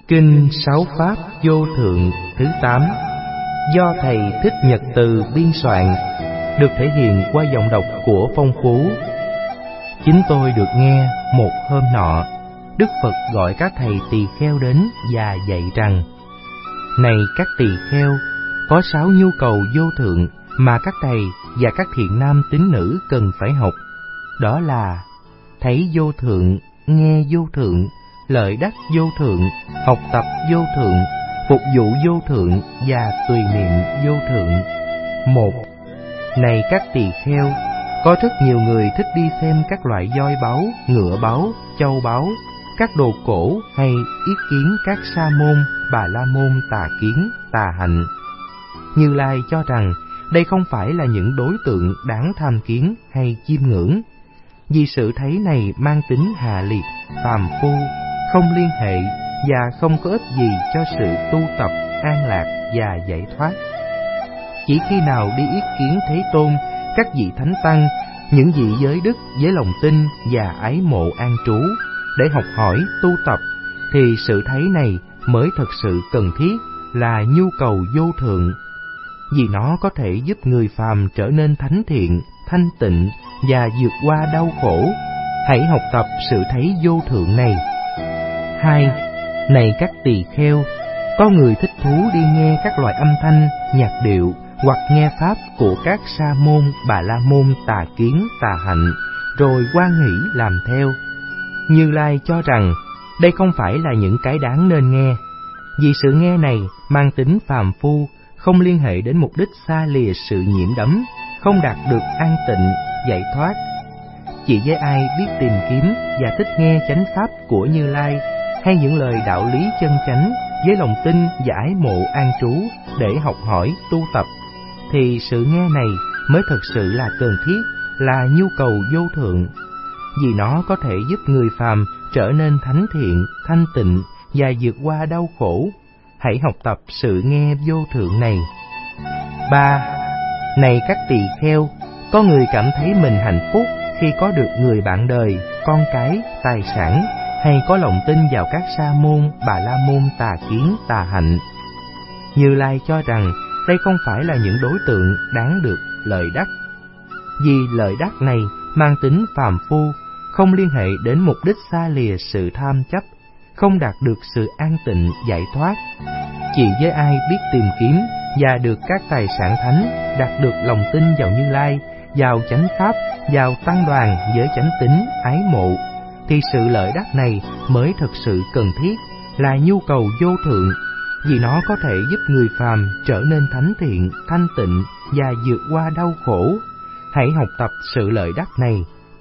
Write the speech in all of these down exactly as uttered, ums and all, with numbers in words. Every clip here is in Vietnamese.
Kinh Sáu Pháp Vô Thượng thứ tám do Thầy Thích Nhật Từ biên soạn, được thể hiện qua giọng đọc của Phong Phú. Chính tôi được nghe một hôm nọ, Đức Phật gọi các thầy tỳ kheo đến và dạy rằng: này các tỳ kheo, có sáu nhu cầu vô thượng mà các thầy và các thiện nam tín nữ cần phải học. Đó là thấy vô thượng, nghe vô thượng, lợi đắc vô thượng, học tập vô thượng, phục vụ vô thượng và tùy niệm vô thượng. Một. Này các tỳ kheo, có rất nhiều người thích đi xem các loại voi báu, ngựa báu, châu báu, các đồ cổ hay yết kiến các sa môn, bà la môn tà kiến, tà hạnh. Như Lai cho rằng đây không phải là những đối tượng đáng tham kiến hay chiêm ngưỡng, vì sự thấy này mang tính hạ liệt, phàm phu, không liên hệ và không có ích gì cho sự tu tập, an lạc và giải thoát. Chỉ khi nào đi yết kiến Thế Tôn, các vị thánh tăng, những vị giới đức với lòng tin và ái mộ an trú để học hỏi tu tập, thì sự thấy này mới thật sự cần thiết, là nhu cầu vô thượng, vì nó có thể giúp người phàm trở nên thánh thiện, thanh tịnh và vượt qua đau khổ. Hãy học tập sự thấy vô thượng này. Hai. Này các tỳ kheo, có người thích thú đi nghe các loại âm thanh, nhạc điệu hoặc nghe pháp của các sa môn, bà la môn tà kiến, tà hạnh, rồi hoan hỷ làm theo. Như Lai cho rằng đây không phải là những cái đáng nên nghe, vì sự nghe này mang tính phàm phu, không liên hệ đến mục đích xa lìa sự nhiễm đắm, không đạt được an tịnh, giải thoát. Chỉ với ai biết tìm kiếm và thích nghe chánh pháp của Như Lai, hay những lời đạo lý chân chánh với lòng tin và ái mộ an trú để học hỏi tu tập, thì sự nghe này mới thật sự là cần thiết, là nhu cầu vô thượng, vì nó có thể giúp người phàm trở nên thánh thiện, thanh tịnh và vượt qua đau khổ. Hãy học tập sự nghe vô thượng này. Ba. Này các tỳ kheo, có người cảm thấy mình hạnh phúc khi có được người bạn đời, con cái, tài sản, hay có lòng tin vào các sa môn, bà la môn tà kiến, tà hạnh. Như Lai cho rằng đây không phải là những đối tượng đáng được lợi đắc, vì lợi đắc này mang tính phàm phu, không liên hệ đến mục đích xa lìa sự tham chấp, không đạt được sự an tịnh, giải thoát. Chỉ với ai biết tìm kiếm và được các tài sản thánh, đạt được lòng tin vào Như Lai, vào chánh pháp, vào tăng đoàn với chánh tín, ái mộ, thì sự lợi đắc này mới thật sự cần thiết, là nhu cầu vô thượng, vì nó có thể giúp người phàm trở nên thánh thiện, thanh tịnh và vượt qua đau khổ. Hãy học tập sự lợi đắc này.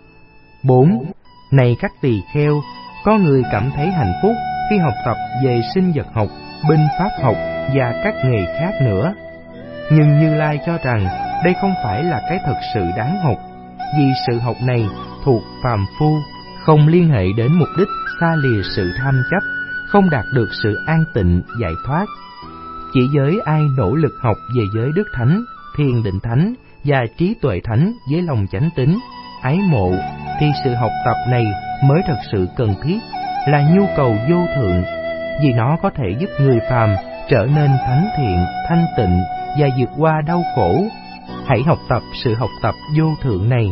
Bốn. Này các tỳ kheo, có người cảm thấy hạnh phúc khi học tập về sinh vật học, binh pháp học và các nghề khác nữa. Nhưng Như Lai cho rằng đây không phải là cái thật sự đáng học, vì sự học này thuộc phàm phu, không liên hệ đến mục đích xa lìa sự tham chấp, không đạt được sự an tịnh, giải thoát. Chỉ với ai nỗ lực học về giới đức thánh, thiền định thánh và trí tuệ thánh với lòng chánh tín, ái mộ, thì sự học tập này mới thật sự cần thiết, là nhu cầu vô thượng, vì nó có thể giúp người phàm trở nên thánh thiện, thanh tịnh và vượt qua đau khổ. Hãy học tập sự học tập vô thượng này.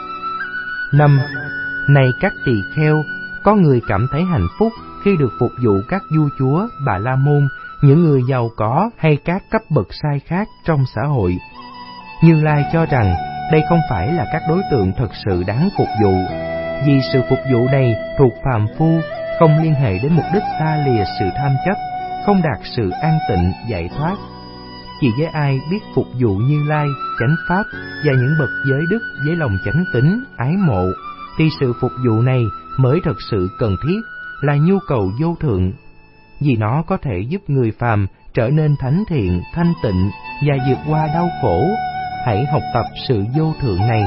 Năm. Này các tỳ kheo, có người cảm thấy hạnh phúc khi được phục vụ các vua chúa, bà la môn, những người giàu có hay các cấp bậc sai khác trong xã hội. Như Lai cho rằng đây không phải là các đối tượng thật sự đáng phục vụ, vì sự phục vụ này thuộc phàm phu, không liên hệ đến mục đích xa lìa sự tham chấp, không đạt sự an tịnh, giải thoát. Chỉ với ai biết phục vụ Như Lai, chánh pháp và những bậc giới đức với lòng chánh tín, ái mộ, thì sự phục vụ này mới thật sự cần thiết, là nhu cầu vô thượng, vì nó có thể giúp người phàm trở nên thánh thiện, thanh tịnh và vượt qua đau khổ. Hãy học tập sự vô thượng này.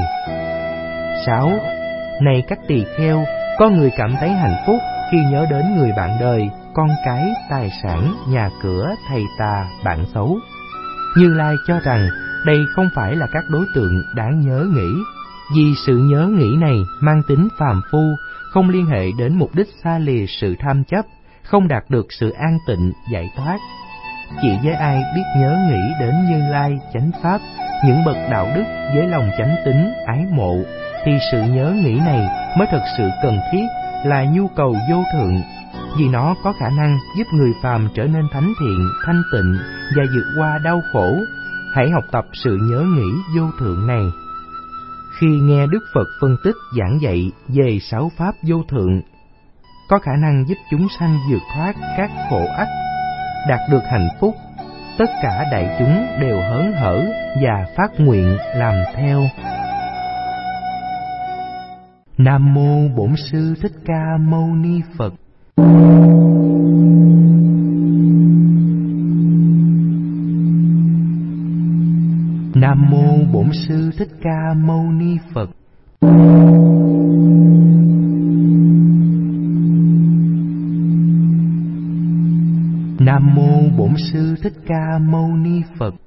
Sáu. Này các tỳ kheo, có người cảm thấy hạnh phúc khi nhớ đến người bạn đời, con cái, tài sản, nhà cửa, thầy tà, bạn xấu. Như Lai cho rằng đây không phải là các đối tượng đáng nhớ nghĩ, vì sự nhớ nghĩ này mang tính phàm phu, không liên hệ đến mục đích xa lìa sự tham chấp, không đạt được sự an tịnh, giải thoát. Chỉ với ai biết nhớ nghĩ đến Như Lai, chánh pháp, những bậc đạo đức với lòng chánh tín, ái mộ, thì sự nhớ nghĩ này mới thật sự cần thiết, là nhu cầu vô thượng, vì nó có khả năng giúp người phàm trở nên thánh thiện, thanh tịnh và vượt qua đau khổ. Hãy học tập sự nhớ nghĩ vô thượng này. Khi nghe Đức Phật phân tích giảng dạy về sáu pháp vô thượng, có khả năng giúp chúng sanh vượt thoát các khổ ách, đạt được hạnh phúc, tất cả đại chúng đều hớn hở và phát nguyện làm theo. Nam mô Bổn Sư Thích Ca Mâu Ni Phật. Nam mô Bổn Sư Thích Ca Mâu Ni Phật. Nam mô Bổn Sư Thích Ca Mâu Ni Phật.